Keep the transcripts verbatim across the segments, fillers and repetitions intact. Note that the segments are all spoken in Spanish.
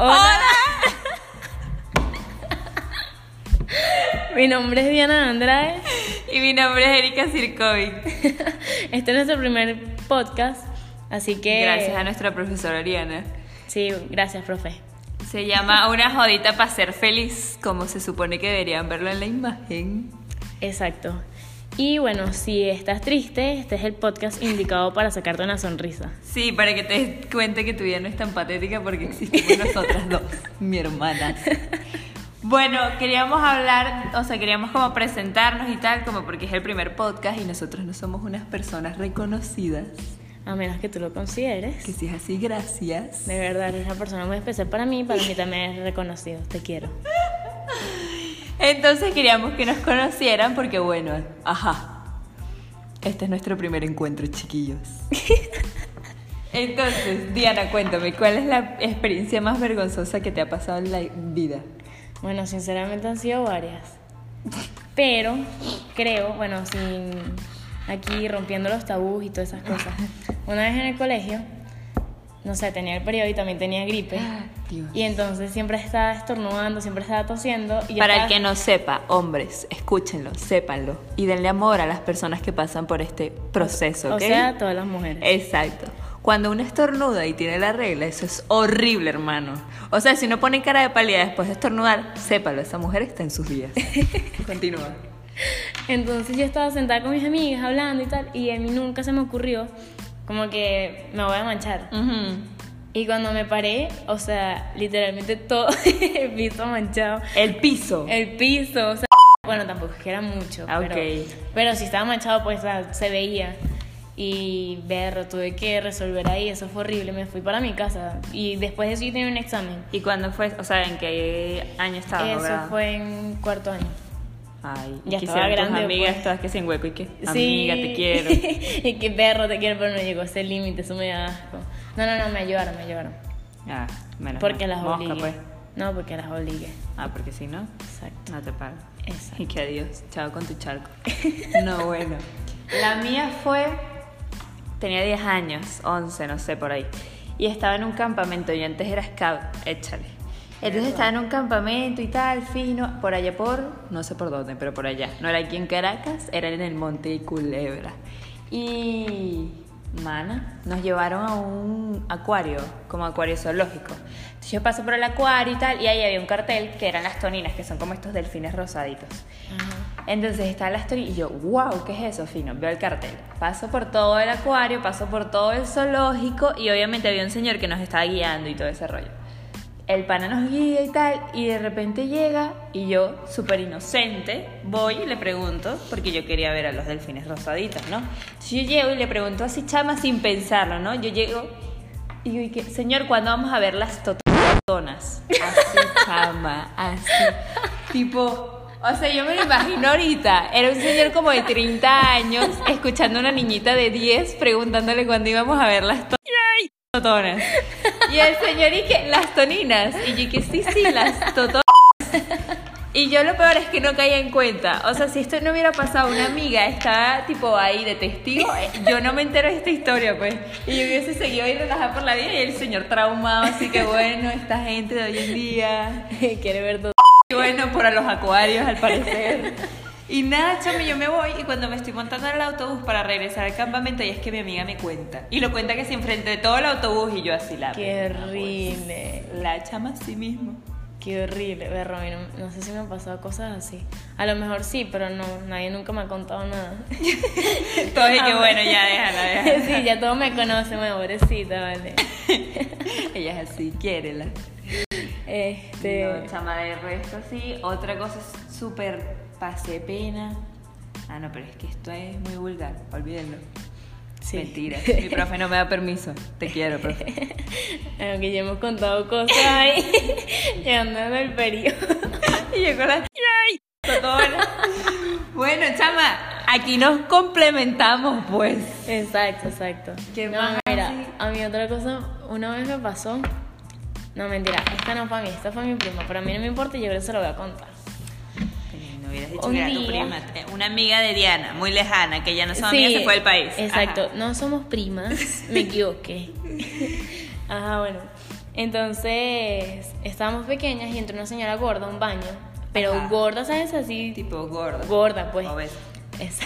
Hola. Mi nombre es Diana Andrade. Y mi nombre es Erika Circovic. Este es nuestro primer podcast, así que... Gracias a nuestra profesora Ariana. Sí, gracias, profe. Se llama Una jodita para ser feliz, como se supone que deberían verlo en la imagen. Exacto. Y bueno, si estás triste, este es el podcast indicado para sacarte una sonrisa. Sí, para que te des cuenta que tu vida no es tan patética porque existimos nosotras dos, mi hermana. Bueno, queríamos hablar, o sea, queríamos como presentarnos y tal, como porque es el primer podcast y nosotros no somos unas personas reconocidas. A menos que tú lo consideres. Que si es así, gracias. De verdad, eres una persona muy especial para mí, para mí también es reconocido, te quiero. Entonces queríamos que nos conocieran porque bueno, ajá, este es nuestro primer encuentro, chiquillos. Entonces, Diana, cuéntame, ¿cuál es la experiencia más vergonzosa que te ha pasado en la vida? Bueno, sinceramente han sido varias, pero creo, bueno, sin aquí rompiendo los tabús y todas esas cosas. Una vez en el colegio, no sé, tenía el periodo y también tenía gripe. Dios. Y entonces siempre estaba estornudando, siempre estaba tosiendo. Y Para estaba... el que no sepa, hombres, escúchenlo, sépanlo y denle amor a las personas que pasan por este proceso, ¿ok? O sea, todas las mujeres. Exacto. Cuando uno estornuda y tiene la regla, eso es horrible, hermano. O sea, si uno pone cara de pálida después de estornudar, sépalo, esa mujer está en sus días. Continúa. Entonces yo estaba sentada con mis amigas hablando y tal, y a mí nunca se me ocurrió como que me voy a manchar. Uh-huh. Y cuando me paré, o sea, literalmente todo el piso manchado. El piso. El piso, o sea, bueno, tampoco es que era mucho, Ah, pero, okay. pero si estaba manchado, pues o sea, se veía. Y berro, tuve que resolver ahí, eso fue horrible, me fui para mi casa. Y después de eso yo tenía un examen. ¿Y cuándo fue? O sea, ¿en qué año estabas? Eso ¿verdad? fue en cuarto año. Ay, Ya y estaba quisieron tus grande, amigas pues. todas que sin hueco y que Sí. amiga, te quiero. Y que perro, te quiero, pero no llegó a ese límite, eso me da asco. No, no, no, me ayudaron, me ayudaron. Ah, menos Porque mal. las Mosca, obligué. pues. No, porque las obligué. Ah, porque si no, Exacto. no te pago. Exacto. Y que adiós, chao con tu charco. No, bueno. La mía fue, tenía diez años, once, no sé, por ahí. Y estaba en un campamento, yo antes era scout, échale. Entonces estaba en un campamento y tal, fino, por allá por, no sé por dónde, pero por allá. No era aquí en Caracas, era en el Monte de Culebra. Y, mana, nos llevaron a un acuario, como acuario zoológico. Entonces yo paso por el acuario y tal, y ahí había un cartel que eran las toninas, que son como estos delfines rosaditos. Ajá. Entonces está la toninas y yo, wow, ¿qué es eso, fino? Veo el cartel. Paso por todo el acuario, paso por todo el zoológico y obviamente había un señor que nos estaba guiando y todo ese rollo. El pana nos guía y tal, y de repente llega y yo, súper inocente, voy y le pregunto, porque yo quería ver a los delfines rosaditos, ¿no? Entonces yo llego y le pregunto así, chama, sin pensarlo, ¿no? Yo llego y digo, ¿y qué? Señor, ¿cuándo vamos a ver las totonas? Así, chama, así, tipo... O sea, yo me lo imagino ahorita, era un señor como de treinta años, escuchando a una niñita de diez, preguntándole cuándo íbamos a ver las totonas. Y el señor, ¿y qué? Las toninas. Y yo, que sí, sí, las totonas. Y yo lo peor es que no caía en cuenta. O sea, si esto no hubiera pasado, una amiga estaba tipo ahí de testigo, yo no me entero de esta historia, pues. Y yo hubiese seguido ahí relajada por la vida y el señor traumado, así que bueno, esta gente de hoy en día Quiere ver todo. y bueno, por a los acuarios al parecer. Y nada, chame, yo me voy y cuando me estoy montando en el autobús para regresar al campamento, y es que mi amiga me cuenta. Y lo cuenta que se enfrente de todo el autobús y yo así la... Qué pena, horrible. pues. La chama así mismo. Qué horrible, berro, a mí no, no sé si me han pasado cosas así. A lo mejor sí, pero no, nadie nunca me ha contado nada. Todo y que bueno, ya déjala, déjala. Sí, ya todos me conocen, mi pobrecita, vale. Ella es así, quiérela. Este... No, chama, de resto sí. Otra cosa es súper pasé pena. Ah, no, pero es que esto es muy vulgar, olvídenlo. Sí. Mentira, mi profe no me da permiso. Te quiero, profe. Aunque ya hemos contado cosas ahí, llegando del periodo. Y yo con la totona. Bueno, chama, aquí nos complementamos, pues. Exacto, exacto. ¿Qué no, más mira, así? a mí otra cosa, una vez me pasó. No, mentira, esta no fue a mí, esta fue a mi prima, pero a mí no me importa y yo creo que se lo voy a contar. No hubieras dicho Un que era tu día- prima. Una amiga de Diana, muy lejana, que ya no son amigas, se fue del país. Exacto, Ajá. no somos primas, me equivoqué. Ajá, bueno. Entonces, estábamos pequeñas y entró una señora gorda a un baño. Pero Ajá. gorda, ¿sabes? Así. Tipo gorda. Gorda, pues. Obesa. Esa.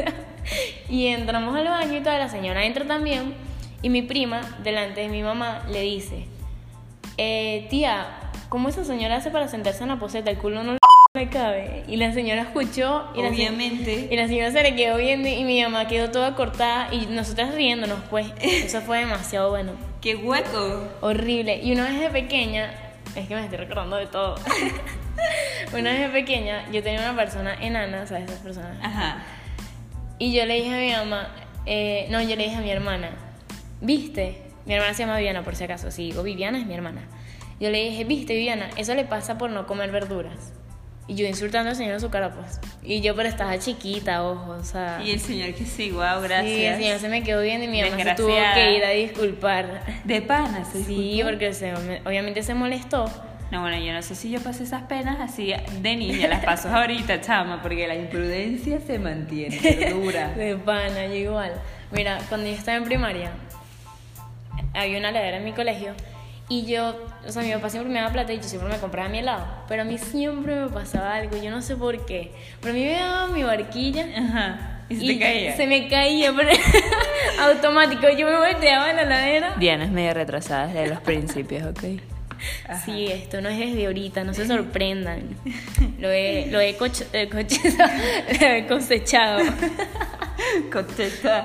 Y entramos al baño y toda la señora entra también. Y mi prima, delante de mi mamá, le dice: eh, Tía, ¿cómo esa señora hace para sentarse en la poseta? El culo no le cabe. Y la señora escuchó. Y Obviamente. La, y la señora se le quedó viendo. Y mi mamá quedó toda cortada. Y nosotras riéndonos, pues. Eso fue demasiado bueno. ¡Qué hueco! Horrible. Y una vez de pequeña. Es que me estoy recordando de todo. Una vez de pequeña, yo tenía una persona enana, ¿sabes? Esas personas. Ajá. Y yo le dije a mi mamá, eh, no, yo le dije a mi hermana, ¿viste? Mi hermana se llama Viviana, por si acaso. Si digo Viviana, es mi hermana. Yo le dije, ¿viste, Viviana? Eso le pasa por no comer verduras. Y yo insultando al señor en su cara, pues. Y yo, pero estaba chiquita, ojo, o sea. Y el señor que sí, wow, gracias. Sí, el señor se me quedó viendo y mi mamá se Desgraciada. tuvo que ir a disculpar. De pana, ¿se Sí, disculpó? porque se, obviamente se molestó. No, bueno, yo no sé si yo pasé esas penas así de niña, las paso ahorita, chama, porque la imprudencia se mantiene, pero dura. De pana, yo igual. Mira, cuando yo estaba en primaria, había una heladera en mi colegio y yo, o sea, mi papá siempre me daba plata y yo siempre me compraba mi helado, pero a mí siempre me pasaba algo, yo no sé por qué, pero a mí me daba mi barquilla. Ajá. ¿Y se y te caía? Se me caía, pero automático, yo me volteaba en la heladera. Diana es medio retrasada desde los principios, ¿ok? Ajá. Sí, esto no es desde ahorita, no se sorprendan. Lo he, lo he, coche, eh, coche, lo he cosechado. Contesta.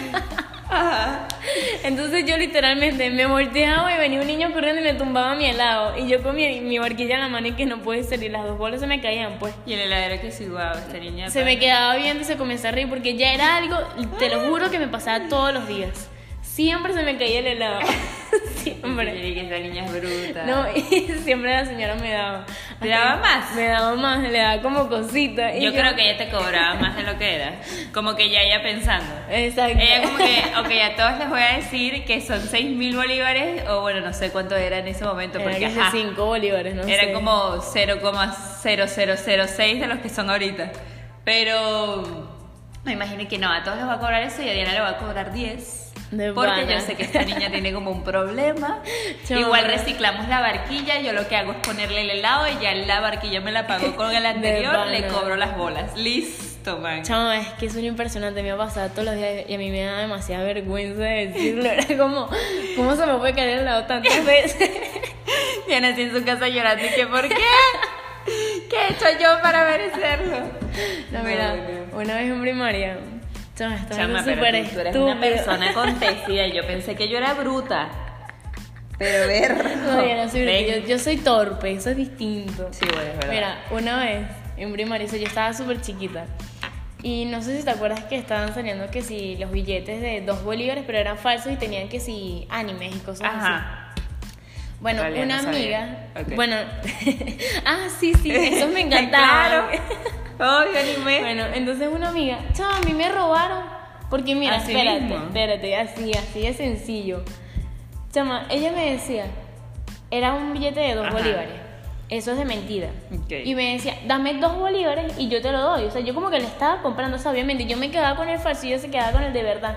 Ajá. Entonces yo literalmente me volteaba y venía un niño corriendo y me tumbaba mi helado. Y yo con mi, mi barquilla en la mano y que no puede ser. Y las dos bolas se me caían, pues. Y el heladero que sí, wow, esta niña. Se me quedaba viendo y se comenzó a reír porque ya era algo, te lo juro, que me pasaba todos los días. Siempre se me caía el helado. Siempre. Y que esa niña es bruta. No, y siempre la señora me daba. ¿Te daba más? Me daba más, le daba como cosita. y Yo creo que ella te cobraba más de lo que era. Como que ya ella pensando. Exacto. Ella como que, ok, a todos les voy a decir que son seis mil bolívares, o bueno, no sé cuánto era en ese momento, Era porque que ajá, cinco bolívares, no era sé. como cero coma cero cero cero seis de los que son ahorita. Pero me imagino que no, a todos les va a cobrar eso y a Diana le va a cobrar diez. De Porque pana. yo sé que esta niña tiene como un problema. Chama. Igual reciclamos la barquilla, yo lo que hago es ponerle el helado y ya la barquilla me la pagó con el anterior, pana. le cobro las bolas. Listo, man. Chama, es que es un impresionante, me ha pasado todos los días y a mí me da demasiada vergüenza de decirlo. Era como, ¿cómo se me puede caer el lado tantas veces? Diana así en su casa llorando y que ¿por qué? ¿Qué he hecho yo para merecerlo? No, mira, una vez en primaria, chama, esto Chama, es pero súper tú, tú eres una estúpido. persona acontecida y yo pensé que yo era bruta. Pero ver. No, yo no soy bruta, yo, yo soy torpe, eso es distinto. Sí, bueno, es verdad. Mira, una vez en primaria, eso yo estaba súper chiquita. Y no sé si te acuerdas que estaban saliendo que si los billetes de dos bolívares, pero eran falsos y tenían que si animes y cosas así. Ajá. Bueno, En realidad una no amiga. sabía. Ok. Bueno, ah, sí, sí, eso me encantaba. Claro. Obvio, anime. Bueno, entonces una amiga, chama, a mí me robaron. Porque mira, Así espérate, mismo. espérate, así, así de sencillo. Chama, ella me decía, era un billete de dos Ajá. bolívares. Eso es de mentira. Ok. Y me decía, dame dos bolívares y yo te lo doy. O sea, yo como que le estaba comprando, o sea, obviamente. Yo me quedaba con el falso y ella se quedaba con el de verdad.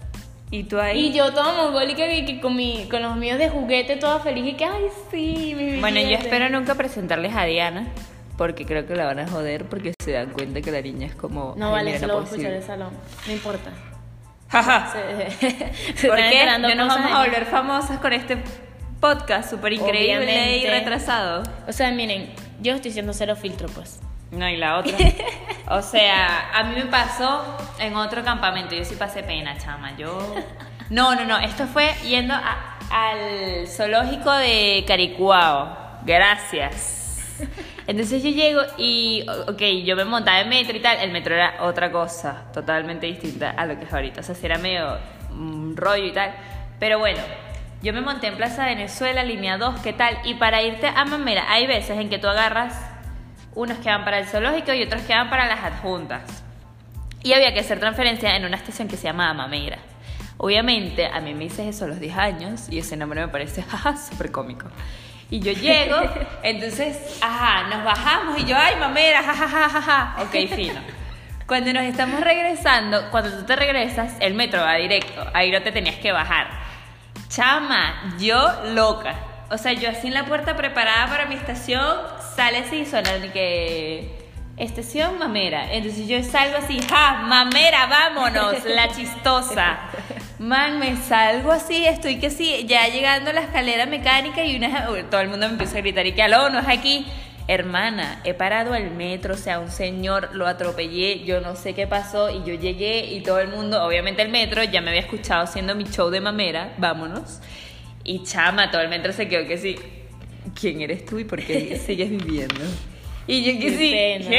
Y tú ahí. Y yo toda mongólica que, que con, mi, con los míos de juguete, toda feliz y que, ay, sí, mi Bueno, yo billete. espero nunca presentarles a Diana, porque creo que la van a joder, porque se dan cuenta que la niña es como... No ay, vale, mira, se no lo voy a puedo escuchar decir. del salón. No importa. Jaja. Se, se ¿Por están qué? enterando Ya nos cosas vamos a de- volver famosas con este podcast súper increíble Obviamente. y retrasado. O sea, miren, yo estoy siendo cero filtro, pues. No, y la otra. O sea, a mí me pasó en otro campamento. Yo sí pasé pena, chama. Yo. No, no, no. Esto fue yendo a- al zoológico de Caricuao. Gracias. Entonces yo llego y, ok, yo me montaba en metro y tal. El metro era otra cosa, totalmente distinta a lo que es ahorita. O sea, sí era medio un rollo y tal. Pero bueno, yo me monté en Plaza Venezuela, línea dos, ¿qué tal? Y para irte a Mamera, hay veces en que tú agarras unos que van para el zoológico y otros que van para las adjuntas. Y había que hacer transferencia en una estación que se llama Mamera. Obviamente, a mí me hice eso a los diez años y ese nombre me parece, jaja, súper cómico. Y yo llego, entonces, ajá, nos bajamos y yo, ay, Mamera, jajaja, jaja. Ok, fino. Cuando nos estamos regresando, cuando tú te regresas, el metro va directo, ahí no te tenías que bajar. Chama, yo loca. o sea, yo así en la puerta preparada para mi estación, sale así, suena de que... Estación Mamera. Entonces yo salgo así, ¡ja! Mamera, vámonos, la chistosa. Man, me salgo así, estoy que sí, ya llegando a la escalera mecánica y una, todo el mundo me empieza a gritar y que aló, no es aquí. Hermana, he parado al metro, o sea, un señor lo atropellé, yo no sé qué pasó y yo llegué y todo el mundo, obviamente el metro ya me había escuchado haciendo mi show de Mamera, vámonos. Y chama, todo el metro se quedó que sí, ¿quién eres tú y por qué sigues viviendo? Y yo que sí,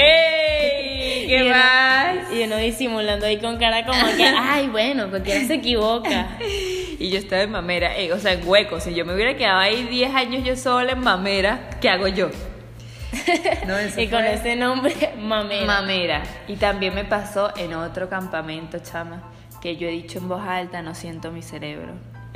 hey, ¿qué y más? Uno, y uno disimulando ahí con cara como que, ay, bueno, cualquiera se equivoca. Y yo estaba en Mamera, eh, o sea, en hueco. Si yo me hubiera quedado ahí diez años yo sola en Mamera, ¿qué hago yo? No, eso y con fue... ese nombre, Mamera. Mamera. Y también me pasó en otro campamento, chama, que yo he dicho en voz alta, no siento mi cerebro.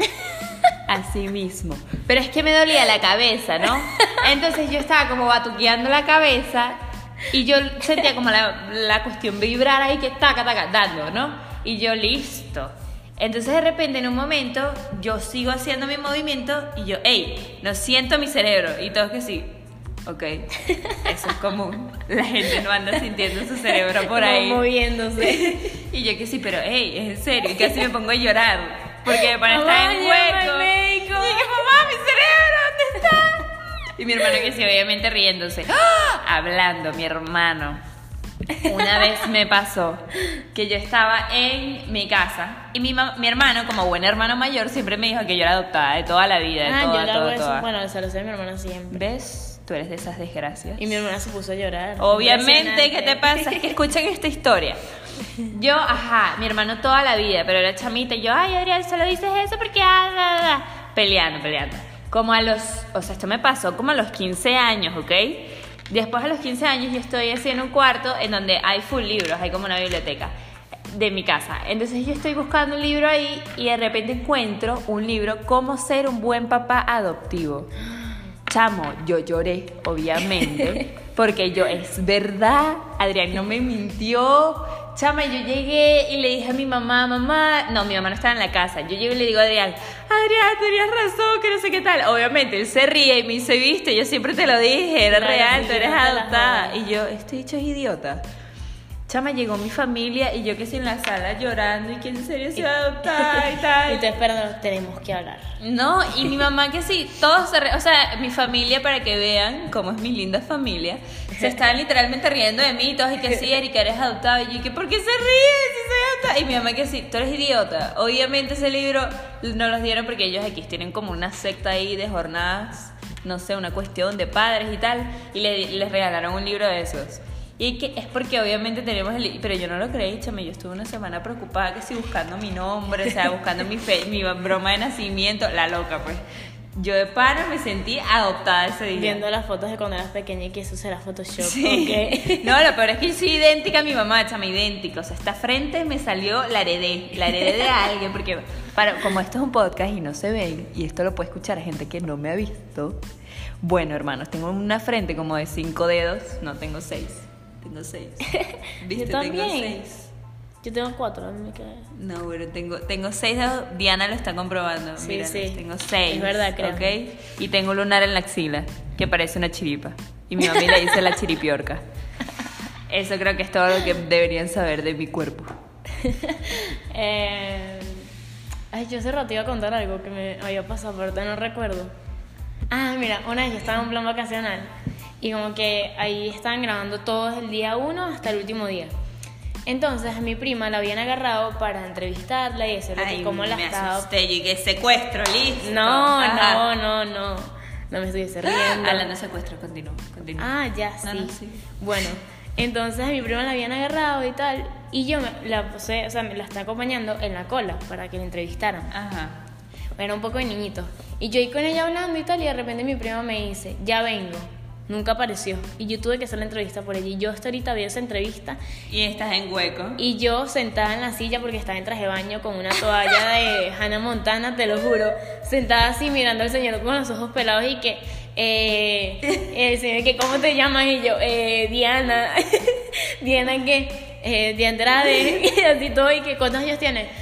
Así mismo. Pero es que me dolía la cabeza, ¿no? Entonces yo estaba como batuqueando la cabeza y yo sentía como la, la cuestión vibrar ahí que taca, taca, dando, ¿no? Y yo listo. Entonces de repente en un momento yo sigo haciendo mi movimiento y yo, hey, no siento mi cerebro. Y todos que sí, ok, eso es común. La gente no anda sintiendo su cerebro por ahí. No moviéndose. Y yo que sí, pero hey, es en serio. Y casi me pongo a llorar. Porque para estar en hueco. Y dije, mamá, mi cerebro, ¿dónde está? Y mi hermano que sí, obviamente riéndose. ¡Ah! Hablando, mi hermano. Una vez me pasó que yo estaba en mi casa y mi, mi hermano, como buen hermano mayor, siempre me dijo que yo era adoptada de toda la vida. De ah, toda, yo le hago toda, eso. toda. Bueno, se lo sé a mi hermana siempre. ¿Ves? Tú eres de esas desgracias. Y mi hermana se puso a llorar. Obviamente, ¿qué te pasa? Es que escuchen esta historia. Yo, ajá, mi hermano toda la vida, pero era chamita y yo, ay, Adrián, solo dices eso porque... Ah, ah, ah. Peleando, peleando. Como a los, o sea, esto me pasó como a los quince años, ¿ok? Después a los quince años yo estoy así en un cuarto en donde hay full libros, hay como una biblioteca de mi casa. Entonces yo estoy buscando un libro ahí y de repente encuentro un libro, Cómo ser un buen papá adoptivo. Chamo, yo lloré, obviamente, porque yo, es verdad, Adrián no me mintió. Chama, yo llegué y le dije a mi mamá, mamá, no, mi mamá no estaba en la casa. Yo llegué y le digo a Adrián, Adrián, tenías razón, que no sé qué tal. Obviamente, él se ríe y me dice, viste, yo siempre te lo dije, era claro, real, tú eres adoptada. Y yo, este dicho es idiota. Chama, llegó mi familia y yo que sí en la sala llorando y que en serio se va a adoptar y tal. Y tú esperando, tenemos que hablar. No, y mi mamá que sí, todos se re... o sea, mi familia, para que vean cómo es mi linda familia, se estaban literalmente riendo de mí, todos y que sí, Erika, eres adoptada. Y yo, ¿que por qué se ríe si soy adoptada? Y mi mamá que sí, tú eres idiota. Obviamente ese libro no los dieron porque ellos aquí tienen como una secta ahí de jornadas, no sé, una cuestión de padres y tal, y les, les regalaron un libro de esos. Y que es porque obviamente tenemos el... Pero yo no lo creí, chame. Yo estuve una semana preocupada que sí buscando mi nombre, o sea, buscando mi, fe, mi broma de nacimiento. La loca, pues. Yo de pana me sentí adoptada ese día. Viendo las fotos de cuando eras pequeña y que eso será Photoshop. Sí. Okay. No, lo peor es que yo soy idéntica a mi mamá, chama, idéntica. O sea, esta frente me salió, la heredé. La heredé de alguien, porque para, como esto es un podcast y no se ven, y esto lo puede escuchar a gente que no me ha visto. Bueno, hermanos, tengo una frente como de cinco dedos. No, tengo seis. Tengo seis. ¿Viste? Yo también. Tengo seis. Yo tengo cuatro, a mí me queda. No, bueno, tengo, tengo seis dedos. Diana lo está comprobando. Sí, Mira, sí. Tengo seis. Es verdad, creo. ¿Ok? Y tengo un lunar en la axila, que parece una chiripa. Y mi mamá le dice la chiripiorca. Eso creo que es todo lo que deberían saber de mi cuerpo. eh, ay, yo hace rato iba a contar algo que me había pasado, pero ahorita no recuerdo. Ah, mira, una vez yo estaba en un plan vacacional. Y como que ahí estaban grabando todos el día uno hasta el último día. Entonces a mi prima la habían agarrado para entrevistarla y decirle que cómo la estaba... asusté, y que secuestro, listo. No, Ajá. no, no, no. No me estuviese riendo. Hablando de secuestro, continúa, continúa. Ah, ya, sí. No, no, sí. Bueno, entonces a mi prima la habían agarrado y tal. Y yo me la puse, o sea, me la estaba acompañando en la cola para que la entrevistaran. Ajá. Era un poco de niñito. Y yo ahí con ella hablando y tal, y de repente mi prima me dice, ya vengo. Nunca apareció. Y yo tuve que hacer la entrevista por ella. Y yo hasta ahorita vi esa entrevista. Y estás en hueco. Y yo sentada en la silla porque estaba en traje de baño con una toalla de Hannah Montana, te lo juro. Sentada así mirando al señor con los ojos pelados y que... Eh, el señor que ¿cómo te llamas? Y yo, eh, Diana. Diana, ¿qué? Eh, de Andrade. Y así todo. ¿Y que cuántos años tienes?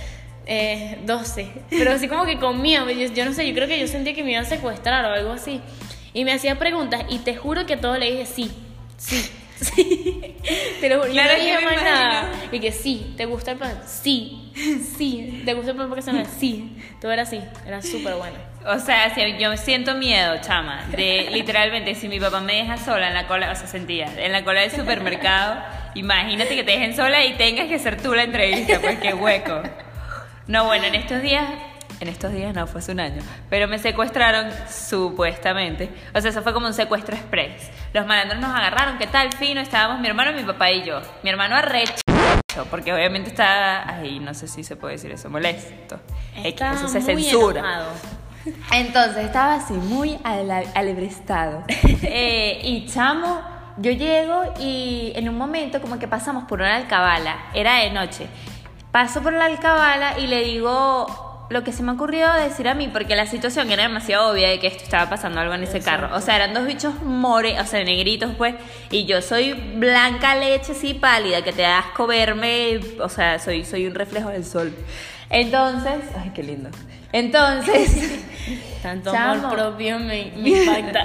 Eh, doce. Pero así como que con miedo. Yo, yo no sé, yo creo que yo sentía que me iban a secuestrar o algo así. Y me hacía preguntas y te juro que a todo le dije sí, sí, sí. Te lo juro, Claro, yo yo no dije me más imagino. nada. Y que sí, ¿te gusta el pan? Sí, sí. ¿Te gusta el pan porque se me Sí. Todo era así, era súper bueno. O sea, si yo siento miedo, chama, de literalmente si mi papá me deja sola en la cola, o sea, sentía, en la cola del supermercado, imagínate que te dejen sola y tengas que hacer tú la entrevista, pues qué hueco. No, bueno, en estos días, en estos días no, fue hace un año, pero me secuestraron supuestamente, o sea, eso fue como un secuestro express. Los malandros nos agarraron, ¿qué tal? Fino, estábamos mi hermano, mi papá y yo. Mi hermano arrecho, porque obviamente está, ay, no sé si se puede decir eso, molesto. Estaba Eso se muy censura. enojado. Entonces estaba así muy ale- alebrestado. Eh, y chamo, yo llego y en un momento como que pasamos por una alcabala, era de noche. Paso por la alcabala y le digo lo que se me ocurrió decir a mí, porque la situación era demasiado obvia de que esto estaba pasando algo en ese carro. O sea, eran dos bichos more, o sea, negritos pues, y yo soy blanca leche, así pálida, que te da asco verme, o sea, soy, soy un reflejo del sol. Entonces, ay, qué lindo. Entonces, Tanto chamo, amor propio me, me impacta.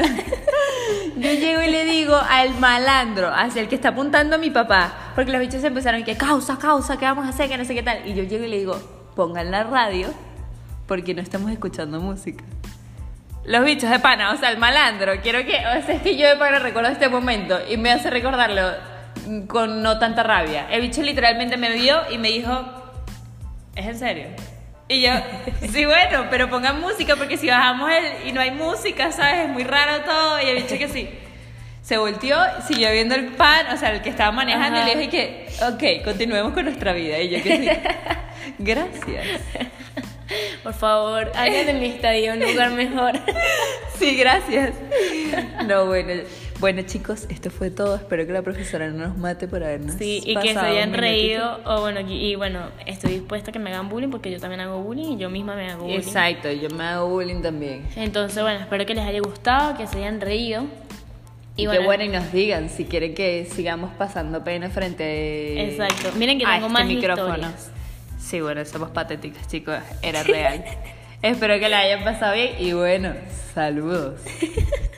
yo llego y le digo al malandro, hacia el que está apuntando a mi papá, porque los bichos se empezaron y que causa, causa, ¿qué vamos a hacer? Que no sé qué tal. Y yo llego y le digo, pongan la radio porque no estamos escuchando música. Los bichos de pana, o sea, el malandro, quiero que, o sea, es que yo de pana recuerdo este momento y me hace recordarlo con no tanta rabia. El bicho literalmente me vio y me dijo, ¿es en serio? Y yo, sí, bueno, pero pongan música porque si bajamos el y no hay música, ¿sabes? Es muy raro todo. Y el bicho que sí, se volteó, siguió viendo el pan, o sea, el que estaba manejando. Ajá. Y le dije que, ok, continuemos con nuestra vida. Y yo que sí, gracias. Por favor, hagan de mi estadio un lugar mejor. Sí, gracias. No, bueno, bueno chicos, esto fue todo. Espero que la profesora no nos mate por habernos Sí, y que se hayan reído. O bueno, y, y bueno, estoy dispuesta a que me hagan bullying porque yo también hago bullying y yo misma me hago bullying. Exacto, yo me hago bullying también. Entonces, bueno, espero que les haya gustado, que se hayan reído. Y, y bueno, que bueno, y nos digan si quieren que sigamos pasando pena frente Exacto. Miren que a tengo este más micrófono. Historias. Sí, bueno, somos patéticas, chicos, era real. Espero que la hayan pasado bien y bueno, saludos.